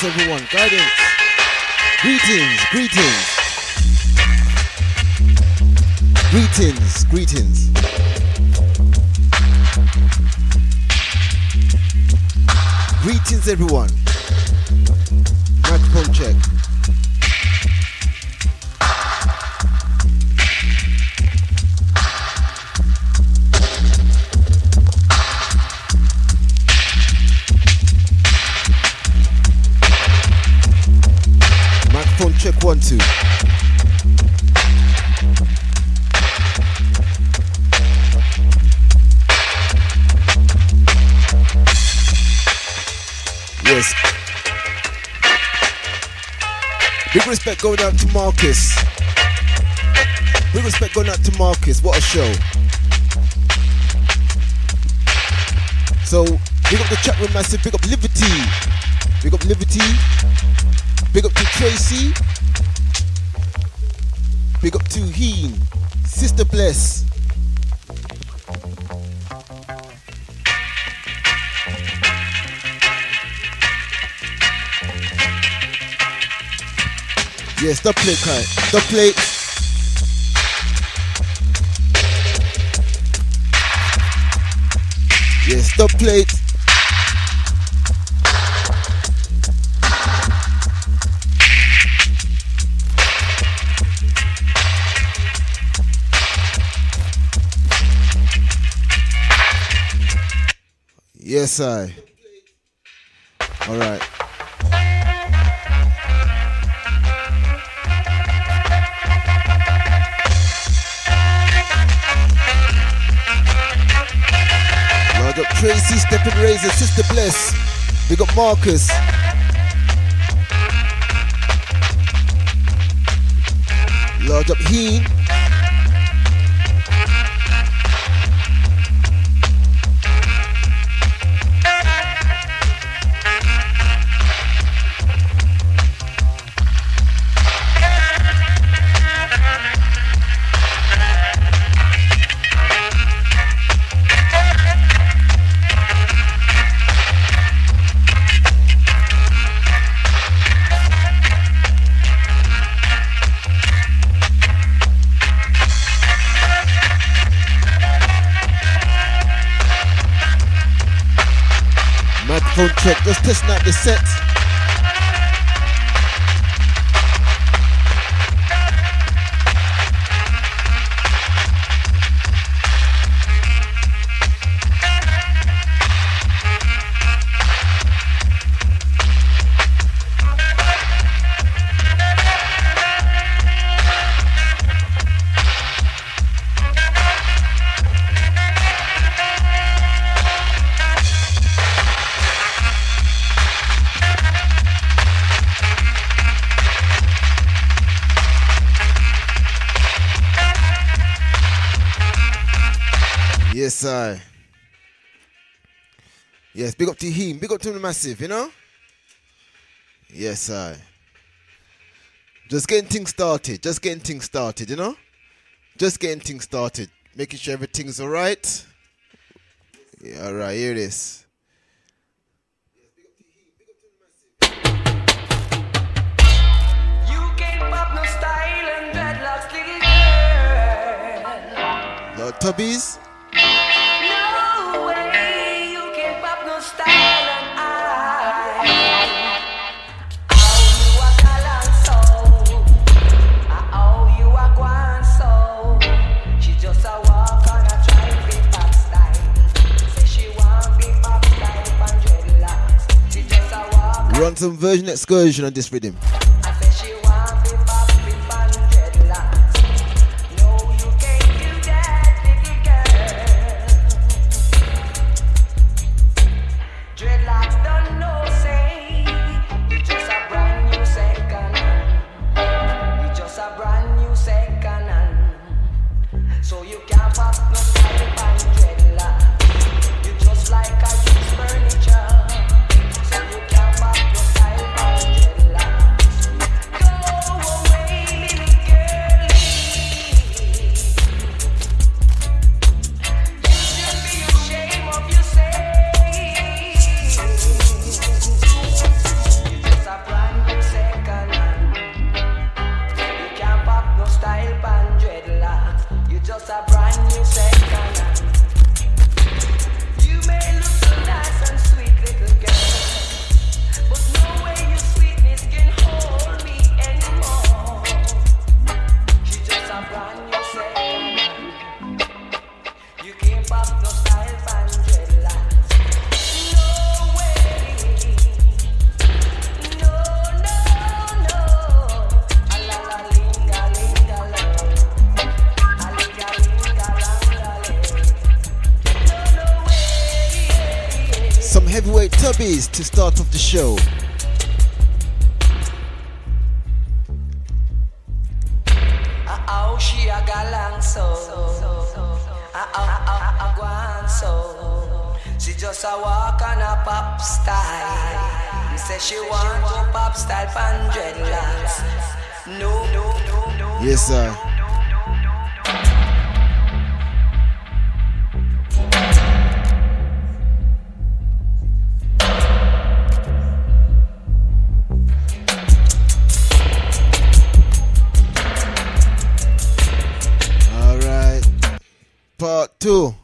Guidance, everyone. Guidance. Greetings. Greetings. Greetings. Greetings. Greetings, everyone. Microphone check. Microphone check 1 2. Yes. Big respect going out to Marcus. Big respect going out to Marcus. What a show. So, big up the chat room massive. Big up Liberty. Big up Liberty. Big up to Tracy. Big up to Heen. Sister Bless. Yes, the plate, Kai. The plate. Yes, the plate. Yes, I. All right. Large up Tracy, Stepping Razor, Sister Bless. Big up Marcus. Large up Heen. Microphone check, just testing out the set. Yes, I. Yes, big up to him. Big up to the massive, you know? Yes, I. Just getting things started. Just getting things started, you know? Just getting things started. Making sure everything's alright. Yeah, alright, here it is. You can't pop no style and dreadlocks, little girl. Lord Tubbies. No way, you can't pop no style and I owe you a gallant soul. I owe you a grand soul. She just a walk on a try fit pop style. Say she want be pop style and dreadlocks. She just a walk. Run some version excursion on this rhythm. I say she want be pop fit and dreadlocks. No, you can't do that, little girl. Dreadlocks don't know, say you just a brand new second hand. You just a brand new second hand. So you can't pop no style and dreadlocks. You just like a used furniture. So you can't pop no style and dreadlocks. Biz to start off the show. Oh, she a galang so. Go on so. She just a walk on a pop style. He said she want to pop style pan dreadlocks. No. Yes, sir. Part two.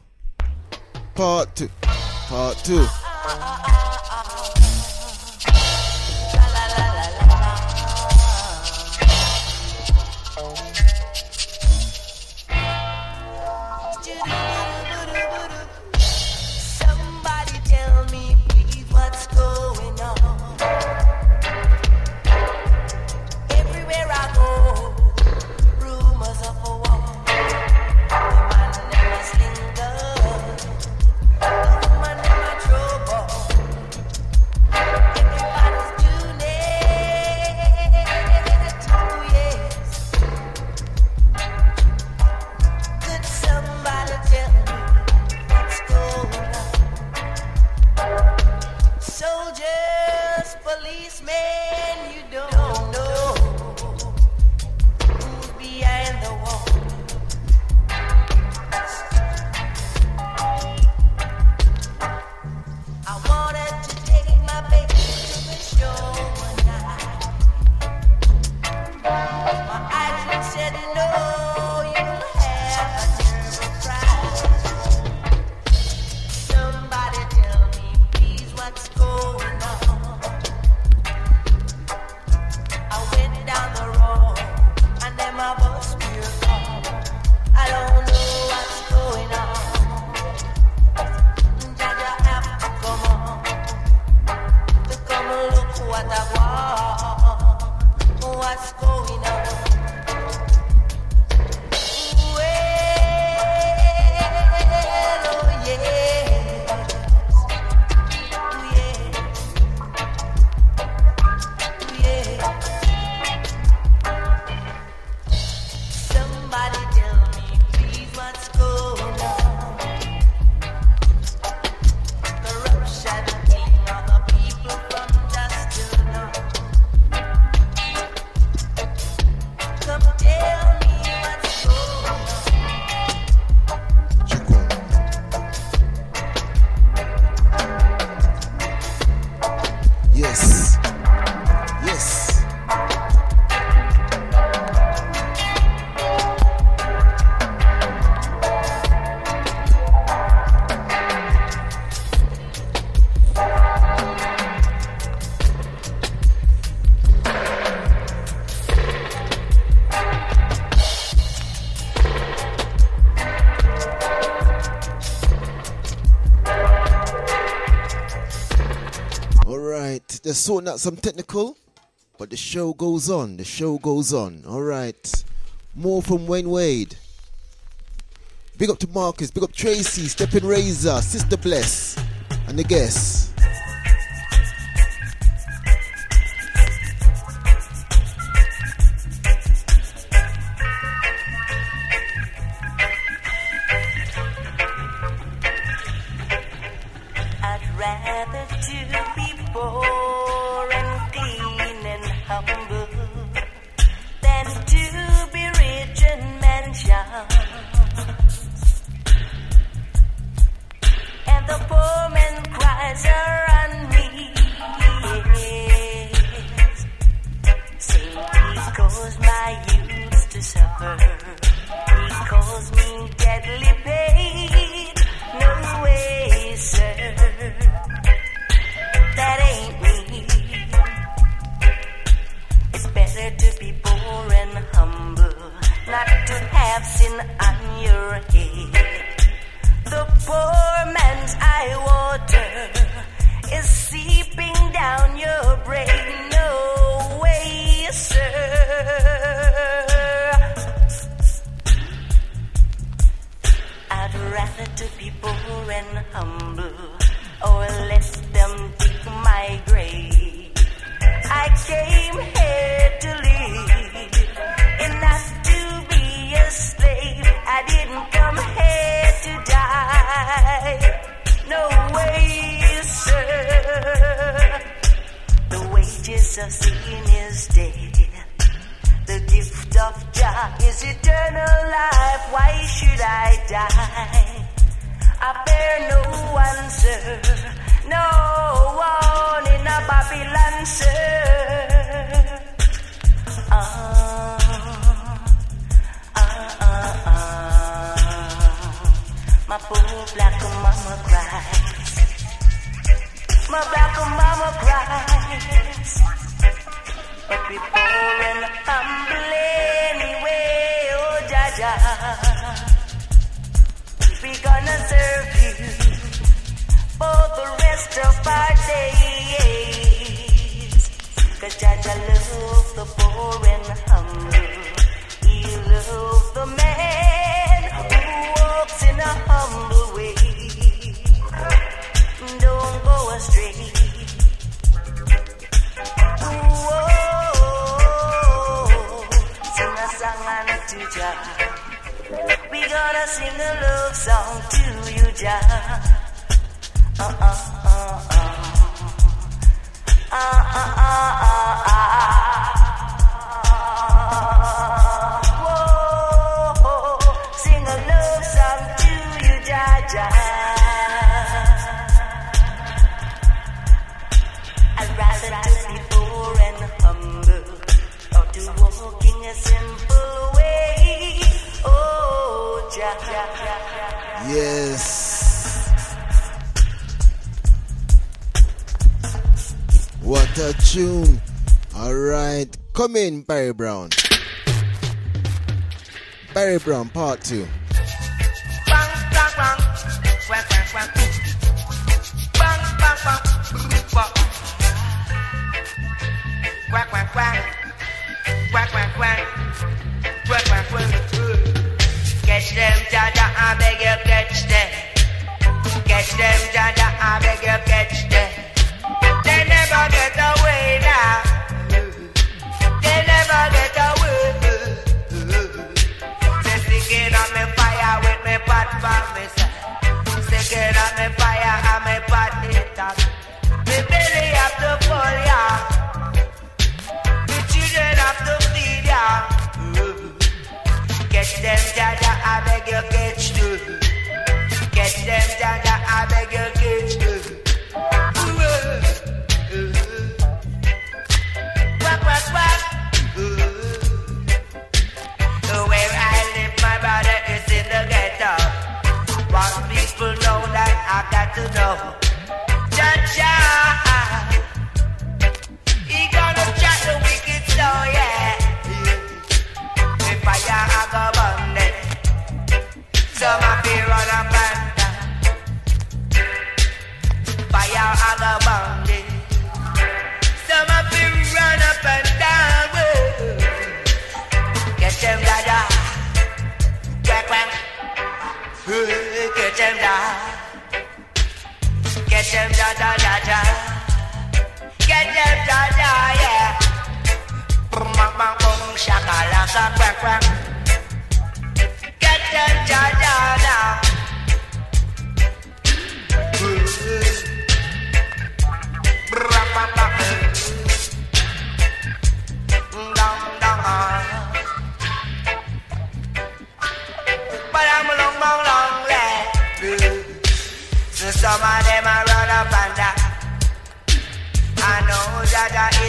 Somebody tell me, please, what's going on? Everywhere I go, rumors of a war. Soldiers, policemen, you don't know who's behind the wall. I wanted to take my baby to the show one night. My eyes said no, you'll have a terrible prize. Somebody tell me, please, what's going on? I went down the road and then my bus will come. I don't know what's going on. Jaja have to come on to come look what I want. What's going on? Just sorting out some technical, but the show goes on. The show goes on. All right. More from Wayne Wade. Big up to Marcus. Big up Tracy, Steppin' Razor, Sister Bless, and the guests. I came here to live and not to be a slave. I didn't come here to die. No way, sir. The wages of sin is death. The gift of Jah is eternal life. Why should I die? I fear no one, sir. No one in a Babylon, sir. My poor black mama cries. My black mama cries. But we poor and humble anyway, oh Jaja. We gonna serve you for the rest of our days. 'Cause Jaja love the poor and humble. He loves the man who walks in a humble way. Don't go astray. Sing a song unto Jah. We gonna sing a love song to you, Jah. Whoa, sing a love song to you, Jah, Jah. I'd rather to be poor and humble, or to walk in a simple way. Oh, Jah. Yes. What a tune. Alright. Come in, Barry Brown. Barry Brown, part 2. Bang, bang, bang. Quack, quack, quack. Bang, bang, bang. Quack, quack, quack. Quack, quack, quack. Quack, quack, quack. Catch them, Jaja, I beg you, catch them. Catch them, Jaja, I beg you, catch them. They never get away now. They never get away. Say sticking on me fire with me pot for me, sir. Sticking on me fire and me pot it up. Me belly have to full, yeah. Me children have to feed, yeah. Catch them, Jaja, I beg you, catch them. Catch them, Jaja, I beg you, catch them. Quack, quack, quack. Where I live, my brother is in the ghetto. Want people know that I got to know. Jaja, he gonna chat the wicked slow, yeah. If fire I go burn it. Some of you run up and down. Fire I go burn it. Some of you run up and down. Get them Jaja. Quack, quack. Get them down. Get them Jaja, Jaja. Get them Jaja, yeah. Boom, bang, bang, boom, shakalaka, quack, quack. Get them Jaja now. Dong, dong, but I'm a long, long, long leg. So some of them are run up and down. I know Jaja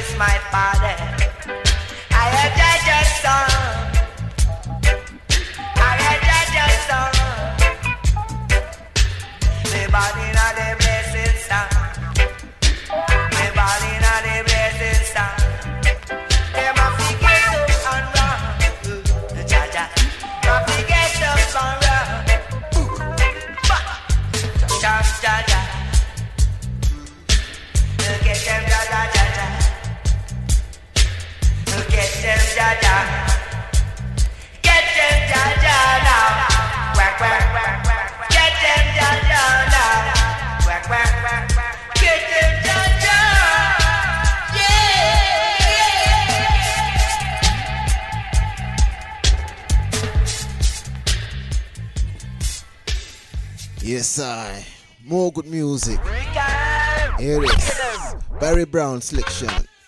Yes, I. More good music. Here it is. Barry Brown selection.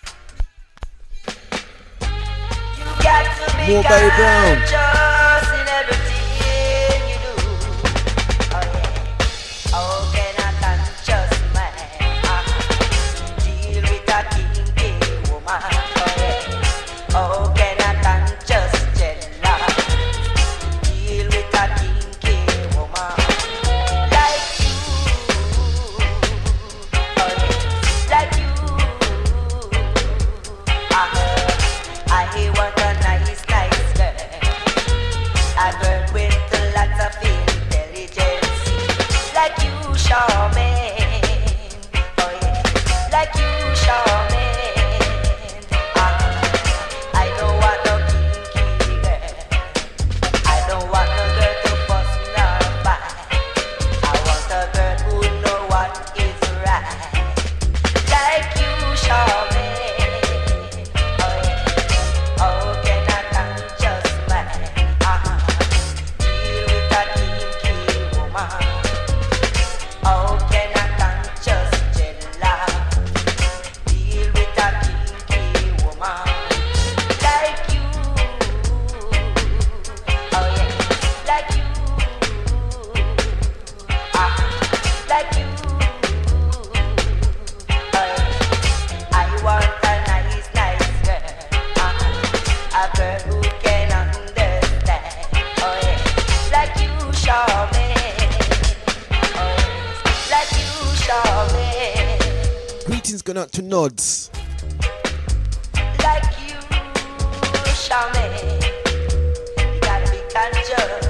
More Barry Brown. In everything you do. Oh yeah. Oh, can I conscious man deal with a kinky woman? Oh yeah. Oh, can I conscious jealous deal with a kinky woman like you? Oh yeah, like you. I want a nice girl. A girl with a lot of intelligence, like you, Charmaine. Oh yeah, like you, Charmaine. I don't want no kinky girl. I don't want no girl to fuss nor fight. I want a girl who know what is right, like you, Charmaine. Oh yeah. Oh, can I conscious man deal with a kinky woman? Oh, can I conscious jealous deal with a kinky woman like you? Oh yeah, like you. Like you. Oh yeah. I want a nice girl. A girl who can understand. Oh yeah, like you, Charmaine. Oh yes, like you, Charmaine. Greetings going out to Nods. Like you, Charmaine. You gotta be conscious.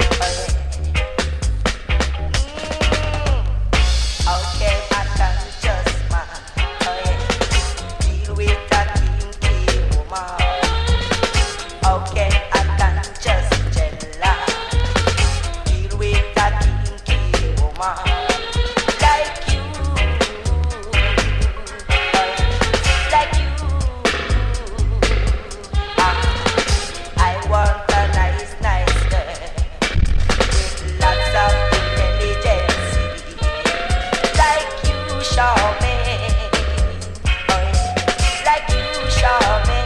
Oh yeah. Okay, I conscious man. Oh yeah. Deal with a kinky woman. Okay, I can just jealous. Deal with a kinky woman like you. Like you. I want a nice girl with lots of intelligence, like you, Charmaine. Oh yeah, like you, Charmaine.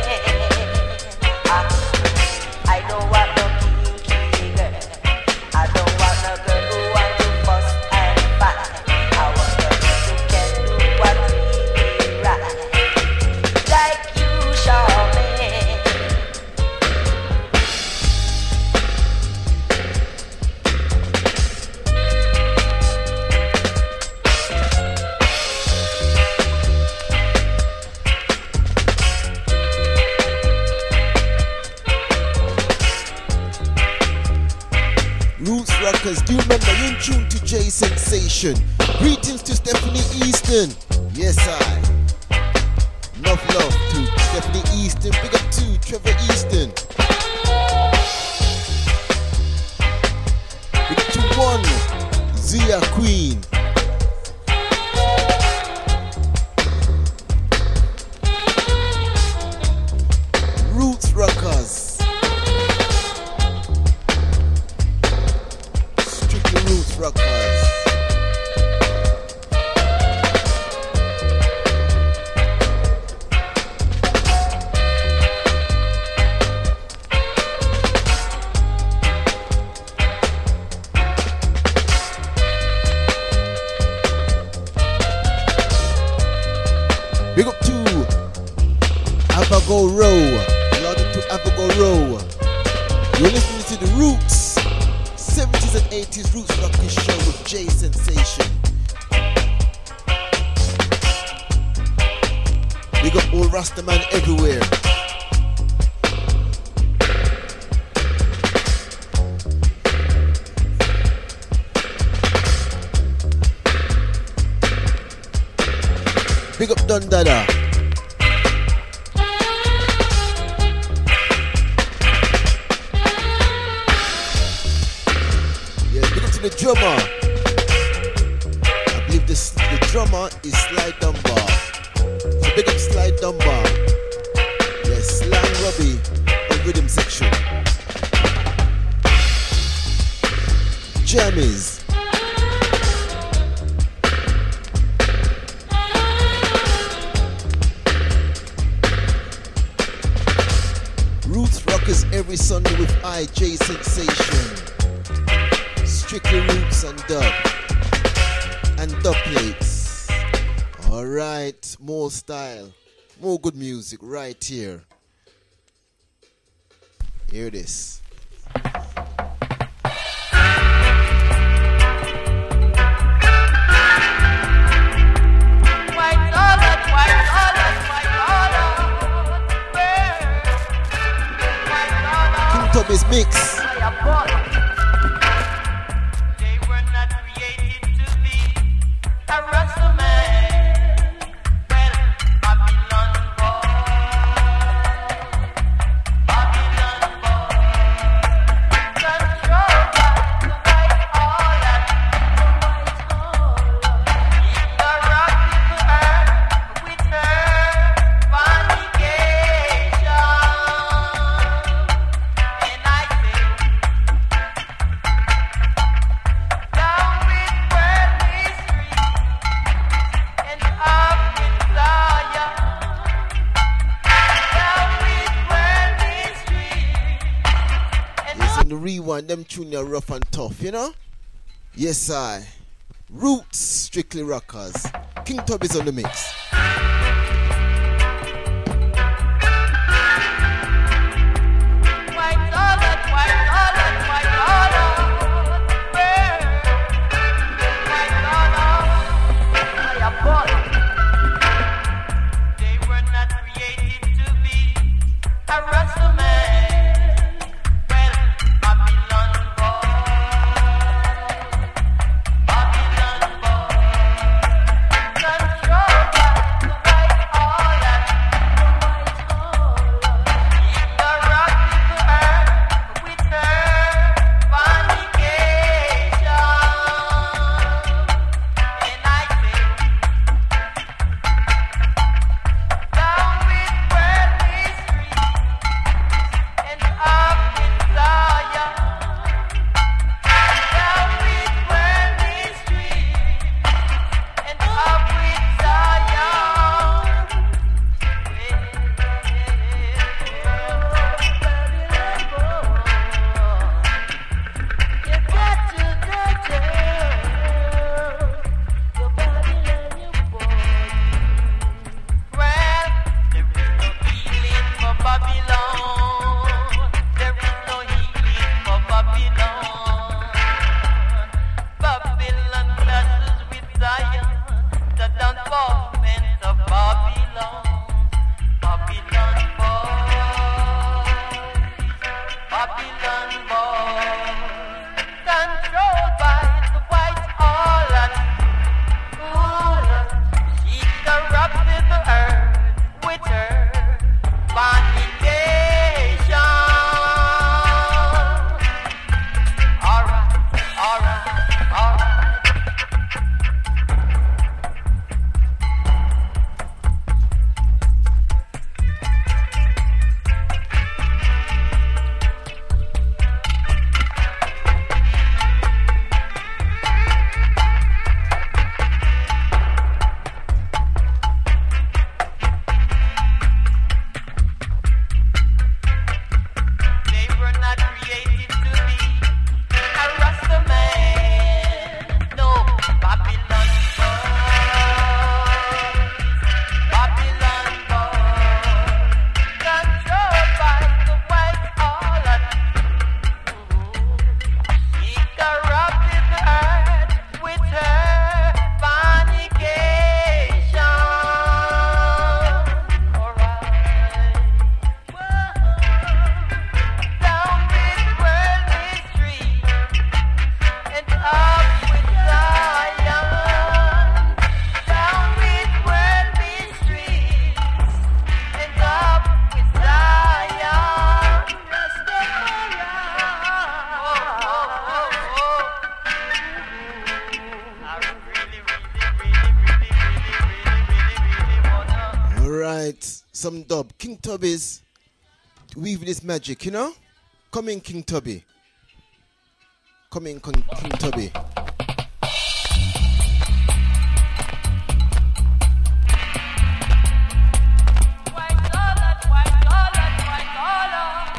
I don't want no kinky girl. I don't want a girl who wants to fuss and fight. I want a girl who can do what really right, like you, Charmaine. Roots Rockers, do you remember you're in tune to J Sensation? Greetings to Stephanie Easton. Yes, I. Enough love to Stephanie Easton. Big up to Trevor Easton. Big up to one, Zia Queen. Roots Rockers. Strictly Roots Rockers. Big up to Avago Row. Loud up to Avago Row. You're listening to the Roots 70s and 80s Roots Rockers show with J Sensation. Big up all Rastaman everywhere. Big up Don Dada. Yeah, big up to the drummer. I believe the drummer is Sly Dunbar. So big up Sly Dunbar. Yes, Slang Robbie on rhythm section. Jammies. Roots Rockers every Sunday with IJ Sensation. Strictly roots and dub. And dub plates. Alright, more style. More good music right here. Hear this. King Tubby's mix. They were not created to be a Rasta man. Well, Babylon boy, controlled by the white order, interrupted the earth with her fornication. And I say, down with world history and up with Zion. Down with world history and Yes, on the rewind, them tune are rough and tough, you know? Yes, I. Roots, Strictly Rockers. King Tubby's on the mix. white dollar, white dollar, white dollar, white dollar, they were not created to be a Rasta man. Well, Babylon boy, controlled by the white order, interrupted the earth with her fornication. And I say, down with world history and up with Zion. Down with world history and up with Well, there is no healing for Babylon. There is no healing for Babylon. Babylon clashes with Zion, the downfallment of Babylon. Babylon boys, controlled by the white harlot. She corrupted the earth with her fornication. Alright, alright, alright. They were not created to be a Rasta man. No, Babylon boy, controlled by the white harlot. She corrupted the earth with her fornication. Alright. Down with world history and up with Zion. Down with world history and up with Zion. I really wanna. Alright, some dub. King Tubby's weave this magic, you know? Come in, King Tubby. Come in, King Tubby. White dollar, white dollar, white dollar.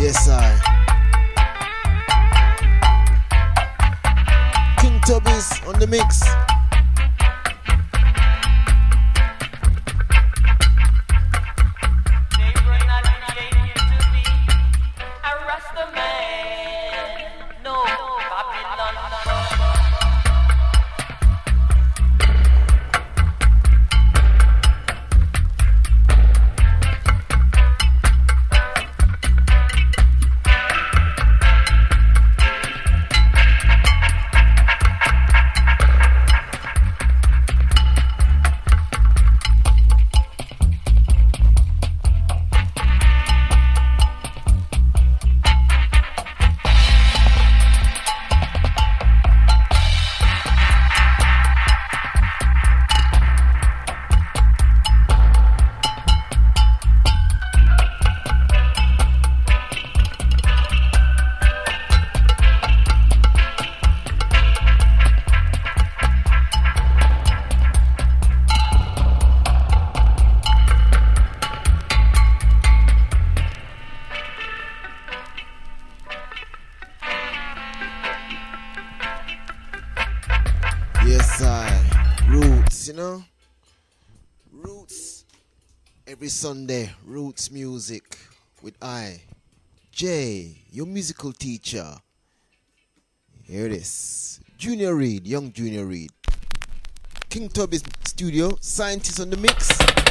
Yes, I. King Tubby's on the mix. Every Sunday, Roots Music with I, Jay, your musical teacher. Here it is. Junior Reid, young Junior Reid. King Tubby's studio, scientists on the mix.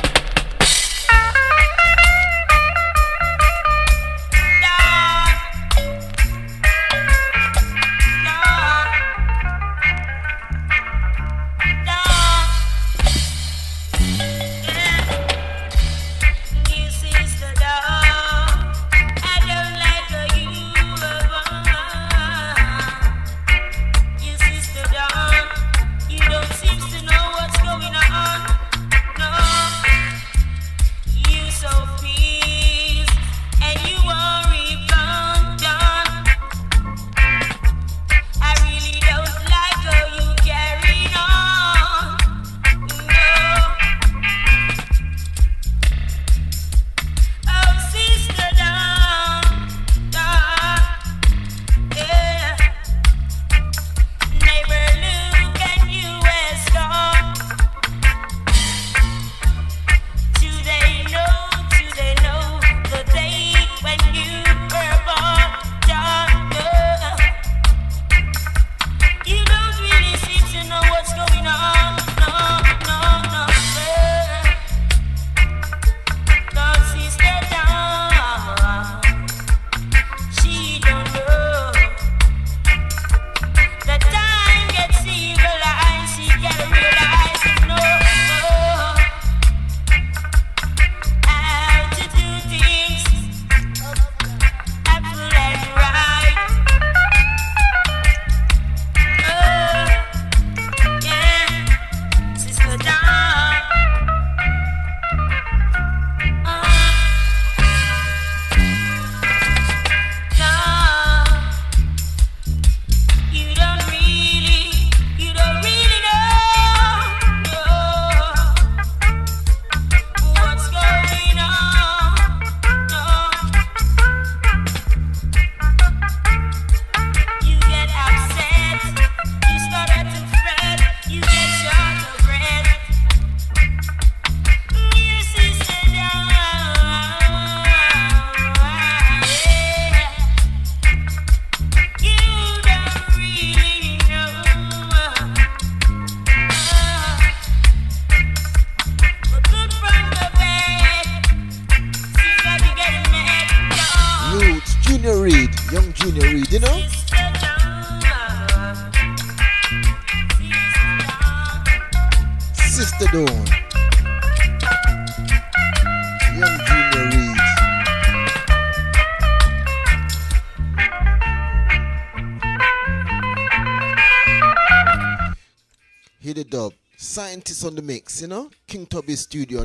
Scientists on the mix, you know? King Tubby Studio,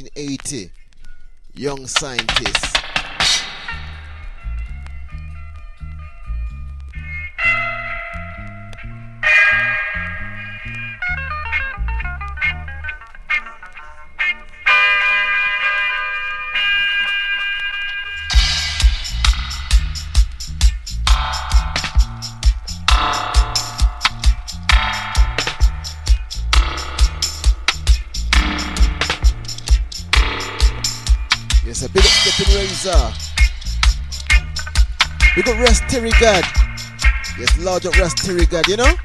1980. Young Scientists. Stepping Razor. We got Ras Terry God. Yes, large up Ras Terry God, you know?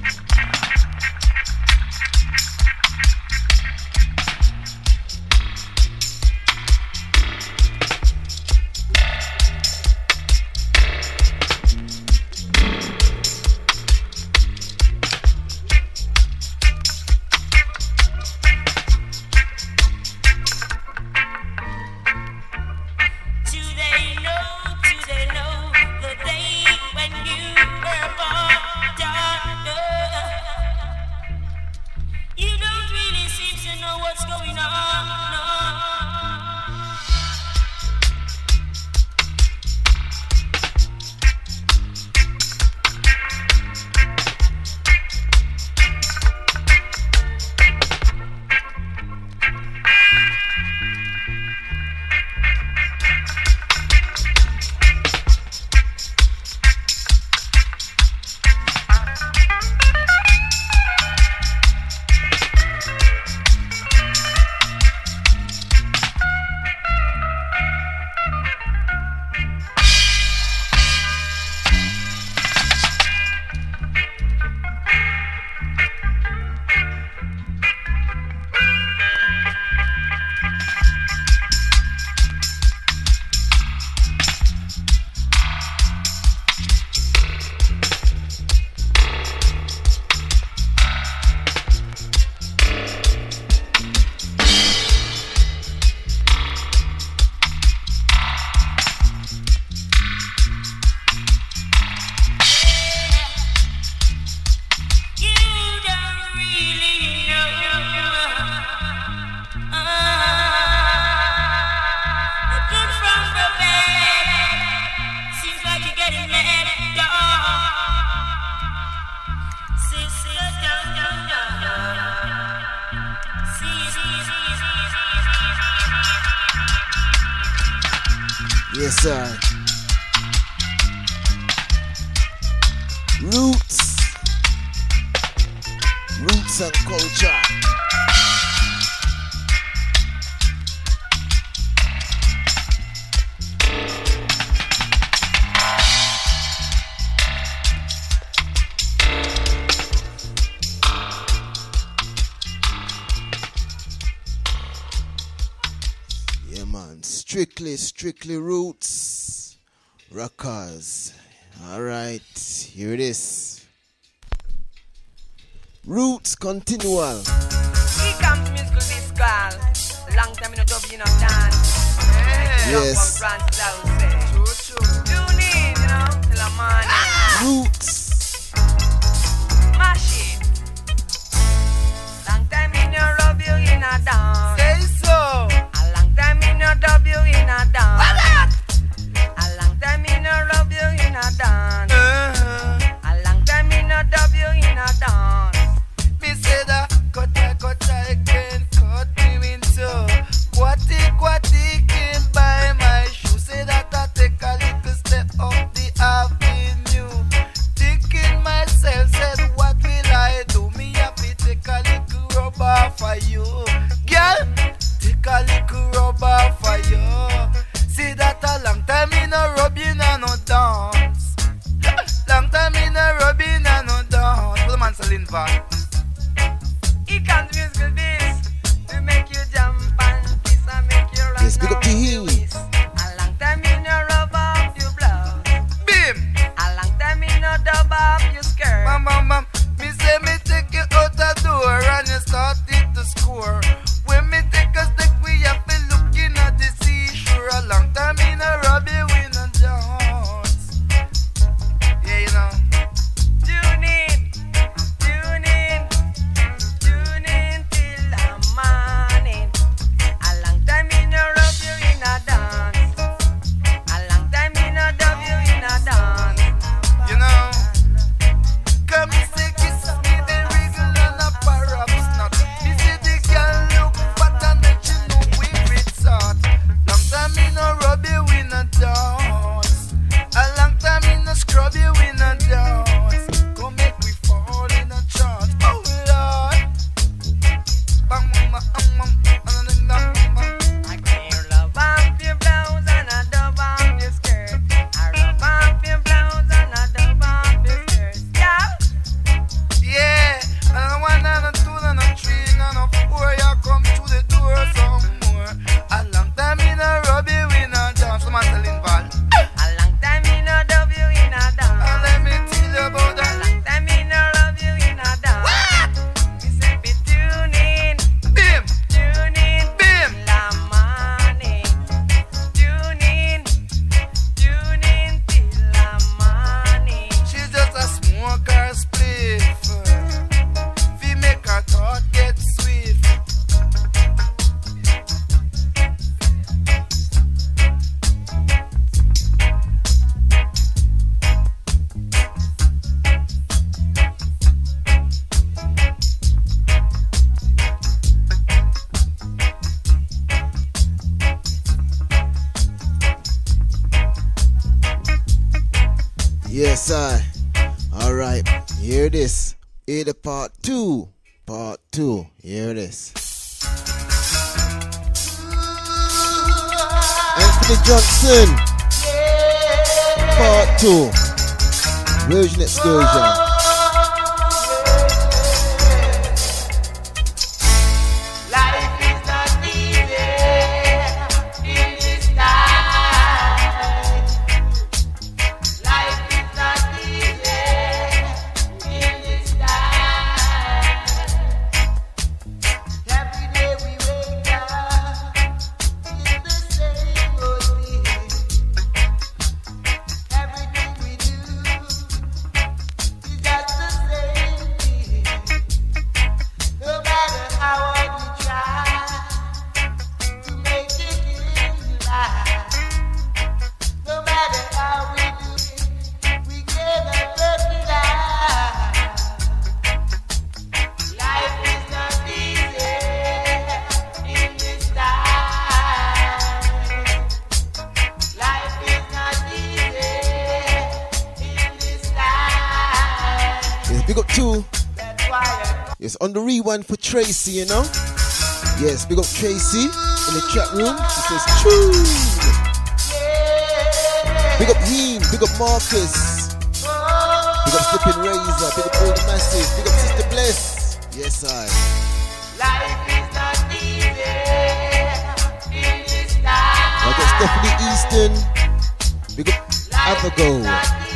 Yes, sir. Roots and culture. Yeah, man. Strictly roots. Rockers. Alright, here it is. Roots continual. Here comes musical discal. Long time in a dub, you know, dance. Yes. Tune in, you know, till the morning. Roots. Mash it. Long time in your rub, you in a dance. Say so. A long time in your dub, you in a dance. A long time in your rub, you in a dance. A long time in your dub, you in a dance. Me say that cut I can cut me into Quatic can buy my shoe. Say that I take a little step up the avenue. Yes, I. Alright, here it is. Here the part 2. Part 2. Here it is. Anthony Johnson. Part 2. Version Excursion. On the rewind for Tracy, you know? Yes, big up Tracy in the chat room. She says, choo! Big up Heen, big up Marcus. Big up Slipping Razor, big up All the Massive, big up Sister Bless. Yes, I. Life is not easy in this life. I got Stephanie Easton. Big up Abigail.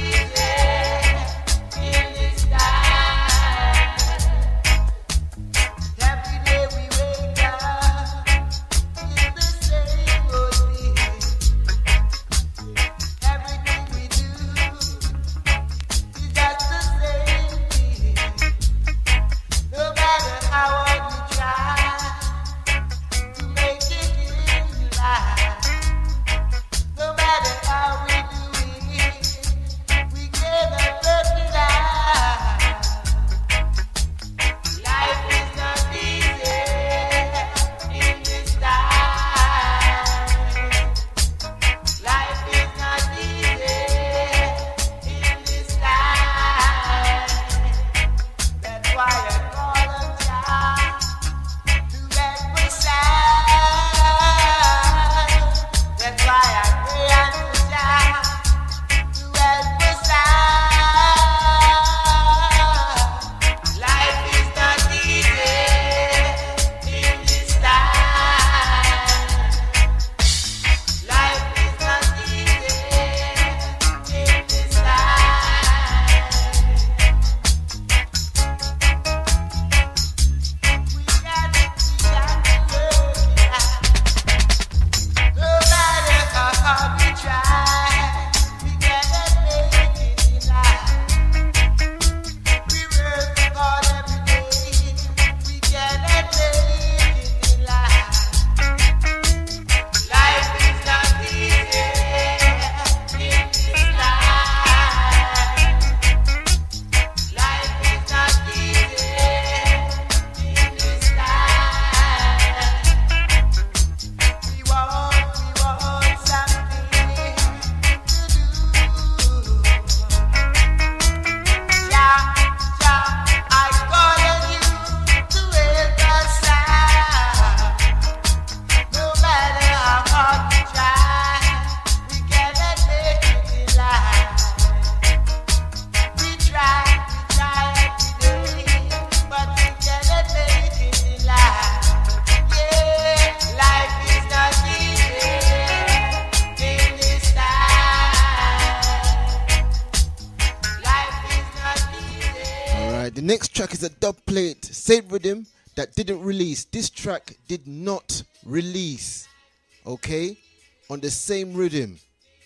Same rhythm that didn't release. This track did not release. Okay? On the same rhythm.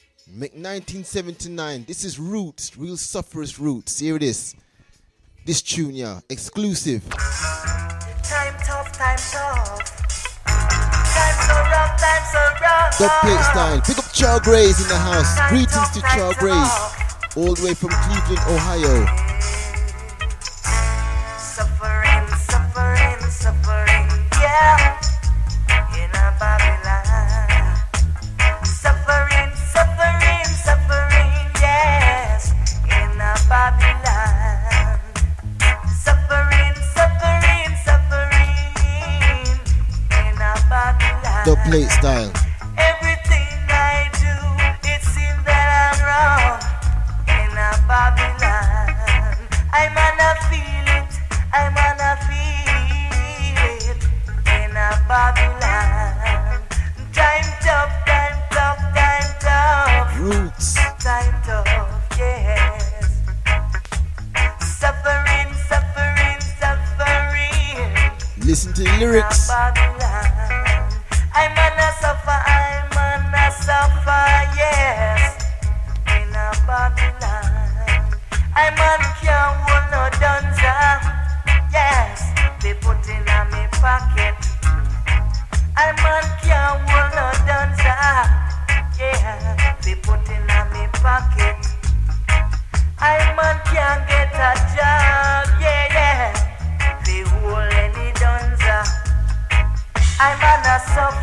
1979. This is Roots. Real Sufferers Roots. Here it is. This tune, yeah. Exclusive. Time tough, time tough. Time so rough, time so rough. Dub plate style. Pick up Char Grays in the house. Time Greetings tough, to time Char so Grays. rough. All the way from Cleveland, Ohio. Suffering, suffering, suffering, yeah, in a Babylon. Suffering, suffering, suffering, yes, plate style. Everything I do, it seems that I'm wrong. In a Babylon, I'm gonna feel it. I'm gonna feel it. In a Babylon, time tough, time tough, time tough. Roots. Time tough, yes. Suffering, suffering, suffering. Listen to the lyrics. Babylon. I'm gonna suffer, yes. In a Babylon. I'm on can't hold no dunza. Yes, they put in a me pocket. I'm on can't hold no dunza. Yeah, they put in a me pocket. I'm on can't get a job. Yeah, yeah, they hold any dunza. I'm gonna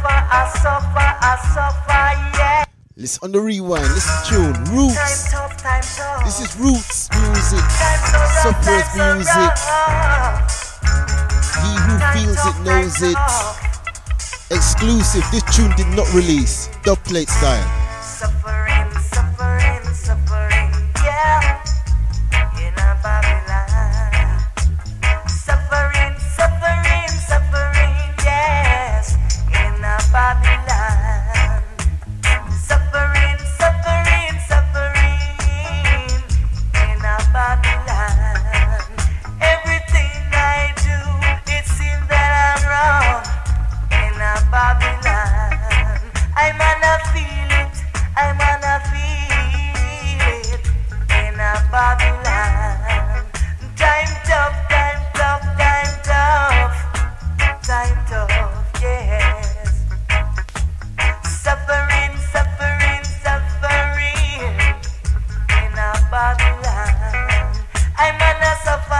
suffer, yeah. Listen on the rewind. Listen tune. Roots. Time tough. This is Roots music. Time so rough, Sufferers time so music. rough. He who feels it knows it. Exclusive. This tune did not release. Dub plate style. Suffering, suffering, suffering, yeah. In a Babylon. Suffering, suffering, suffering, yes. In a Babylon. Suffering, suffering, suffering. In a Babylon. Everything I do, it seems that I'm wrong. In a Babylon. I'm gonna feel it. I'm gonna feel it. In a Babylon. Time tough, time tough, time tough. Time tough, yes. Suffering, suffering, suffering. In a Babylon. I'm gonna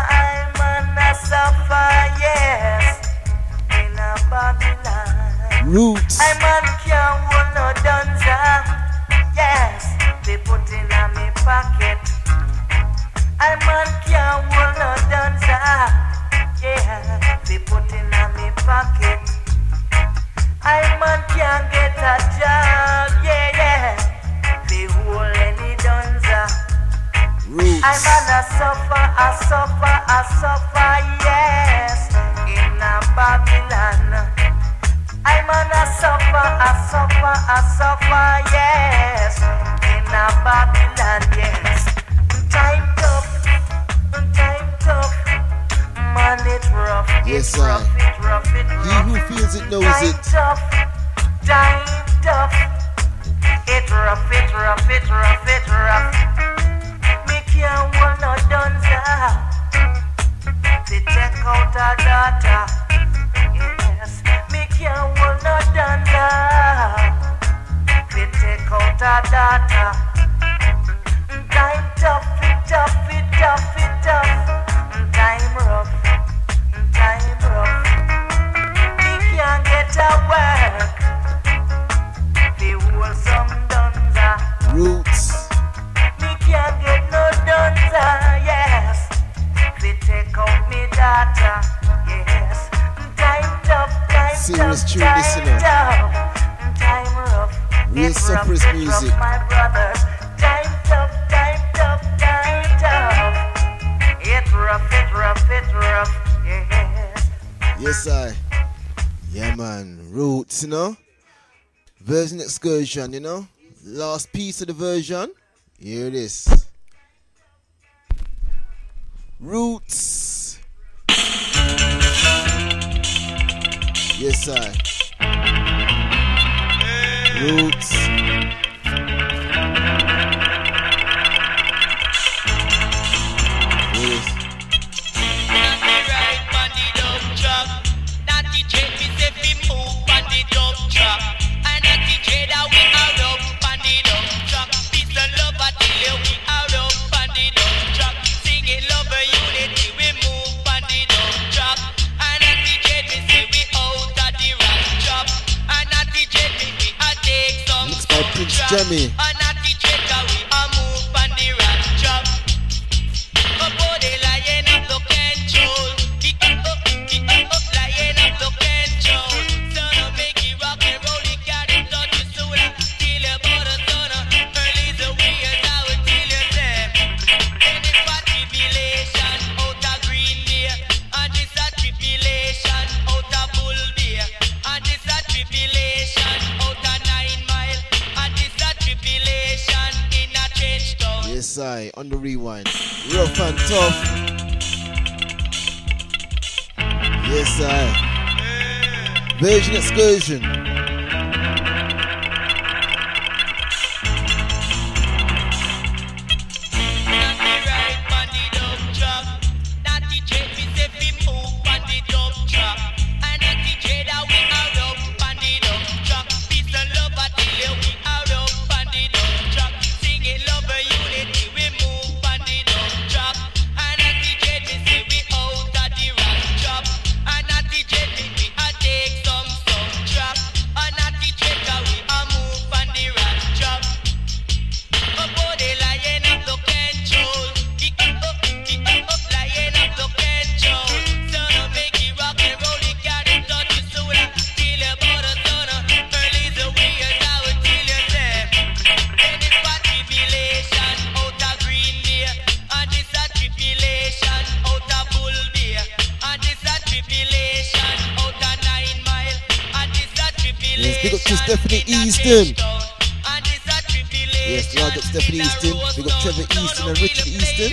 suffer, yes. In a Babylon. Roots. I'm on can't hold no dunza. Yes, they put in a me pocket. I'm on can't hold no dunza. Yeah, they put in a me pocket. I'm on can't get a job. Yeah, yeah, they hold any dunza. Roots. I'm gonna suffer, yes. In a Babylon. I'm gonna suffer, yes. In a Babylon, yes. Time tough, man, it's rough. Yes, It's rough, sir. it's rough, it's He rough. who feels it knows Time it. tough, it's rough, it's rough, it's rough, it's rough. Me can't hold no dunza. They take out our data. Yes, me can't hold no dunza. They take out our data. Time tough, it tough, it tough, it tough. Time rough, time rough. Me can't get a work. They hold some dunza. Roots. Me can't get no dunza, yes. They take out me data, yes. Time tough, time Serious tough, tune, time listener. tough. Time rough, Real it's rough, sufferers it's music. rough, my brothers. Time tough, time tough, time tough. It's rough, it's rough, it's rough, yes. Yes, I. Yeah, man. Roots, you know. Version excursion, you know. Last piece of the version. Here it is. Roots. Yes, I. Roots. Yes. Mixed by Prince Jemmy. I, on the rewind. Rough and tough. Yes, I. Virgin Excursion. Big up to Stephanie Easton. Yes, large up Stephanie Easton. Big up Trevor Easton and Richard Easton.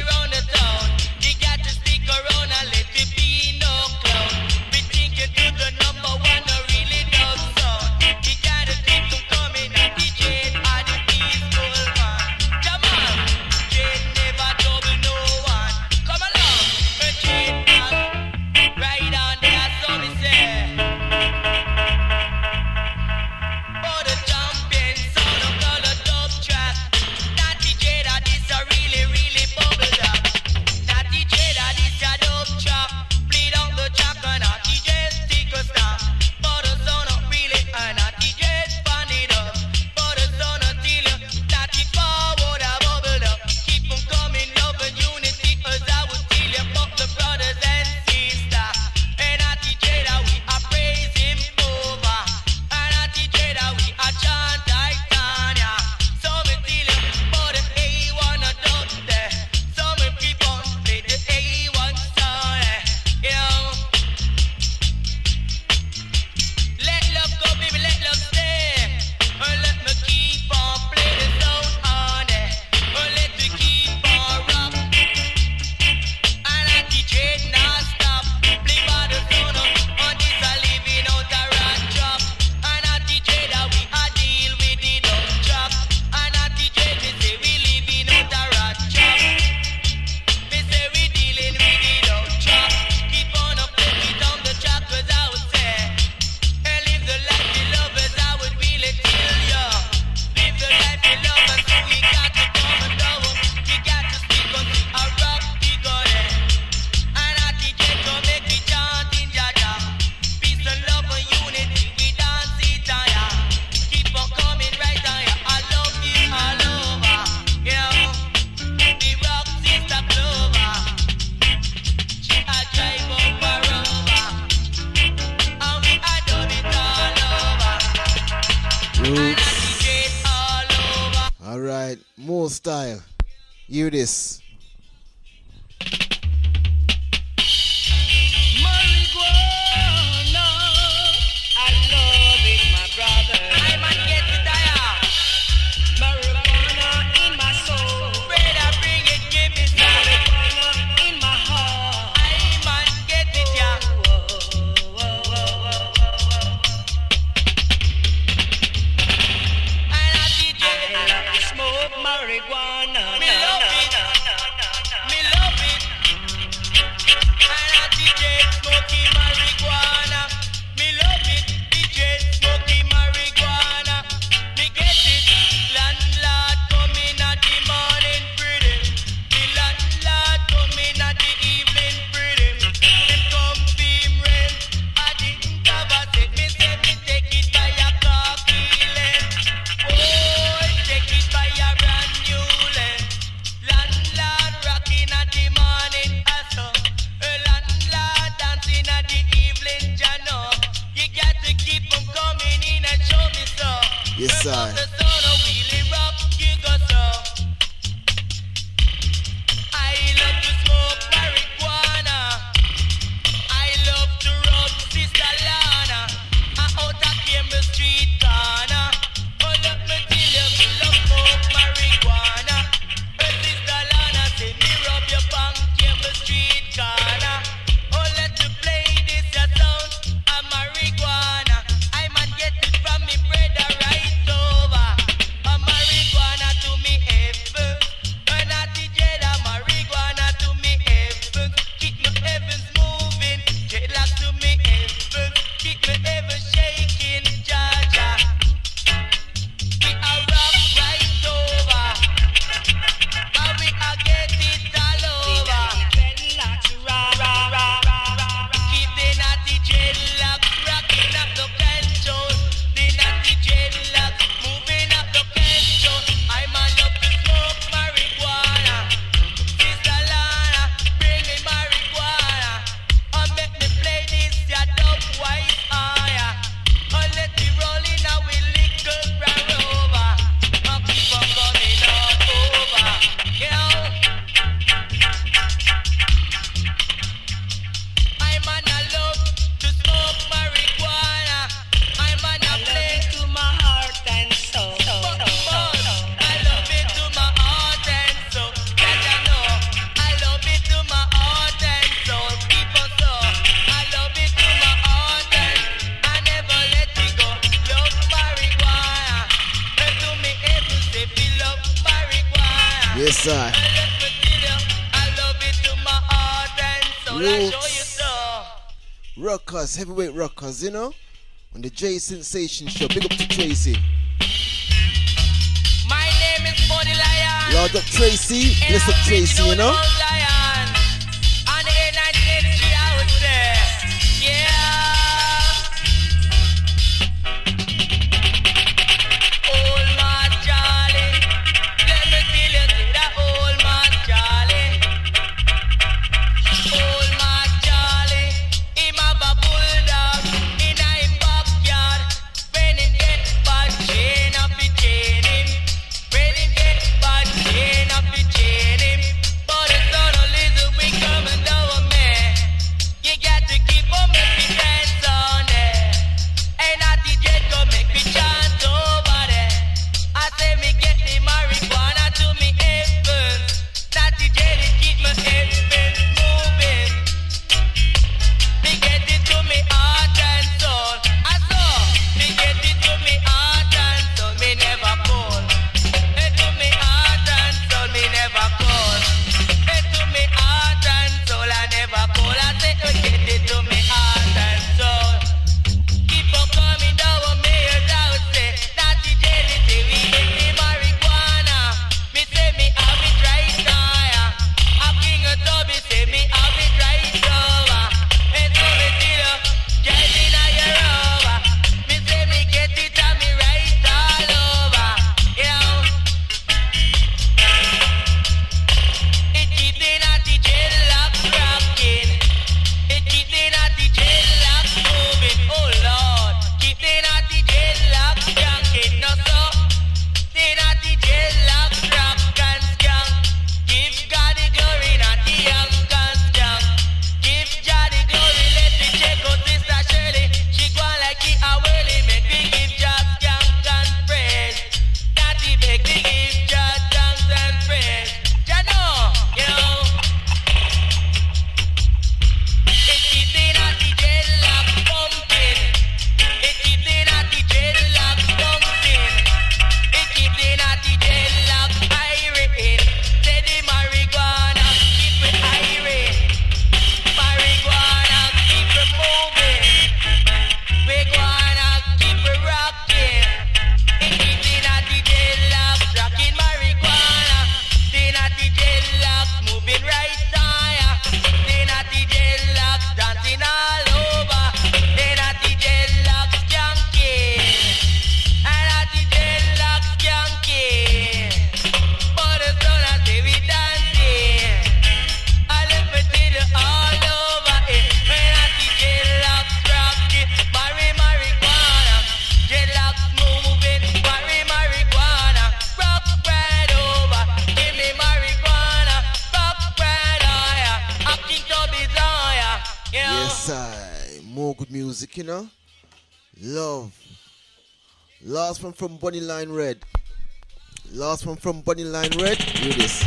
Alright, more style. Hear this. Marijuana, I love it, my brother. I might get the tire. Marijuana in my soul. Brother, bring it, give me some. Marijuana in my heart. I might get it, yeah. And I DJ, I love to smoke marijuana. Me love it. Me love it. And I DJ smoking marijuana. Me love it. DJ smoking marijuana. Me get it. Landlord coming at the morning pretty. The landlord coming at the evening pretty. Them come beam rent. I didn't cover it. Me say me take it by a cocky length. Oh, take it by a brand new length. Yes, sir. Let me tell you, I love it to my heart and soul. I show you Roots. so. Rockers, heavyweight rockers, you know? On the J Sensation Show. Big up to Tracy. My name is Body Lion. Lord up Tracy. And Bless up I'm Tracy, original you know? Lion. On the A19 out there. Yeah. Old man Charlie. Let me tell you to that old man Charlie. Old man Charlie. Him have a bulldog in him backyard. When him get bad, chain up the chain him. When him get bad, chain up the chain him. But it's not a little we coming down, man. You got to keep on making dance on there. Ain't not the jet go make me chant over there. I say me get the marijuana to me heavens. Not the jet it keep my heavens moving. Me get it to me heart and soul. I saw me get it to me heart and soul. Me never fall. It to me heart and soul. Me never fall. It to me heart and soul. I never fall. I say get it to me heart and soul. Keep on coming down on me as I would say. Not the jelly say we get the marijuana. Me say me have it right now. A king of Toby say me have it right over. And so me still jelly na your over. Me say me get it and me right all over. You know. It keep the natty jail lock rocking. It keep the natty jail lock moving. Oh Lord, keep the natty jail lock yanking. No so, the natty jail lock rock and skunk. Give God the glory, not the young and skunk. Give God the glory, let me check out Sister Shirley. She go on like it a whirly, make me give God skunk and praise. Natty make me give God thanks and praise. Ya know, you know. It keep the natty jail lock pumping. It keep the natty jail lock pumping. It keep the natty jail lock irate. Say the marijuana keep it irate. Marijuana keep it moving. We gonna keep it rocking. It keep the natty jail lock rocking marijuana. The natty jail lock moving right higher. The natty jail lock dancing all over. The natty jail lock skanking. And natty jail lock skanking. But the sun I say we dancing. I left it till all over it. When natty jail lock rocking. Marijuana. Jail lock moving. Marijuana. Rock right over. Give me marijuana. Rock right higher. I'm King Toby's higher. You know? Yes, I. More good music, you know? Love. Last one from Bunny Line Red. Last one from Bunny Line Red. Do this.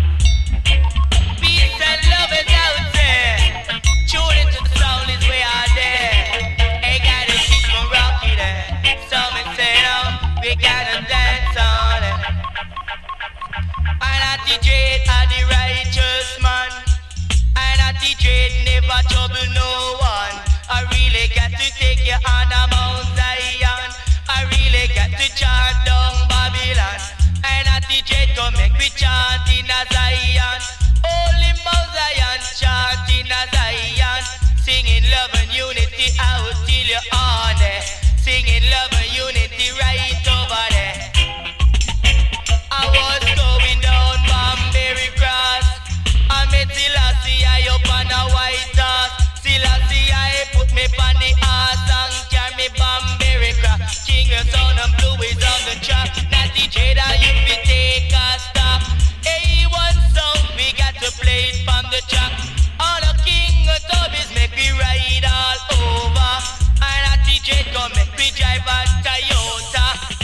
Peace and love is out there. Tune into the sound is way out there. Ain't gotta keep on rocking it. Some say no, we gotta dance on it. And I teach it are the righteous man. And I teach it never trouble no one. I really got to take you on a Mount Zion. I really got to chant down Babylon. And I teach it come make me chant in a Zion. Holy Mount Zion, chant in a Zion. Singing love and unity out till you're on there. Singing love and unity right over there. I was going down Bamberry Cross. I met Selassie I up on a white horse. Selassie I put me on the horse and carry me Bamberry Cross. King of sound and blue is on the track. Natty Jada you fi take a stop. A1 sound we got to play it from the track. All the King of Tobies make me ride all over. And Natty Jada come make me drive a Toyota.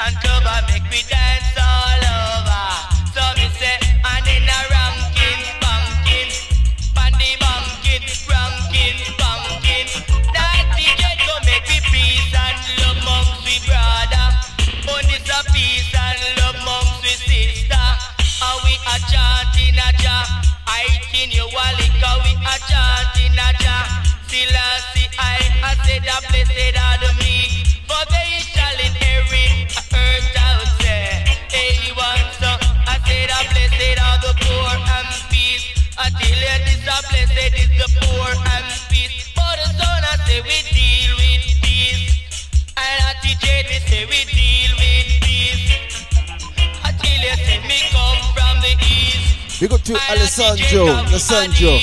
and club and make we dance all over. So me say, and in a ranking, pumpkin, pandy bumpkin, ranking, pumpkin. That DJ go make we peace and love amongst we brother. Only some peace and love amongst we sister. And we a chanting a Jah, I in your wallet, cause we a chanting a Jah. Selassie I said the blessed are the meek, for they shall inherit earth out there. Hey, one so I said the blessed are the poor and peace. Until it is the blessed is the poor and peace. For the son I say we deal with peace, and at the jet we say we deal with peace. Until you see me come from the east. Big up to Alessandro, Alessandro.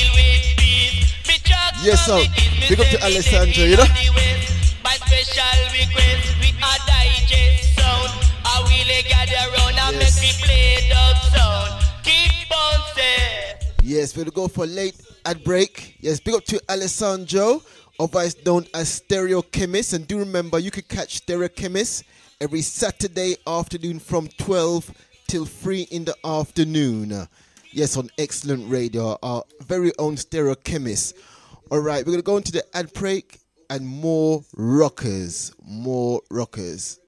Yes, sir. Big up to Alessandro, you know? By special request, we are digest sound. I will gather around and make me play dub sound. Keep on saying. Yes, we'll go for late ad break. Yes, big up to Alessandro, otherwise known as Stereo Chemist. And do remember, you can catch Stereo Chemist every Saturday afternoon from 12 till 3 in the afternoon. Yes, on Excellent Radio, our very own Stereo Chemist. All right, we're going to go into the ad break and more rockers.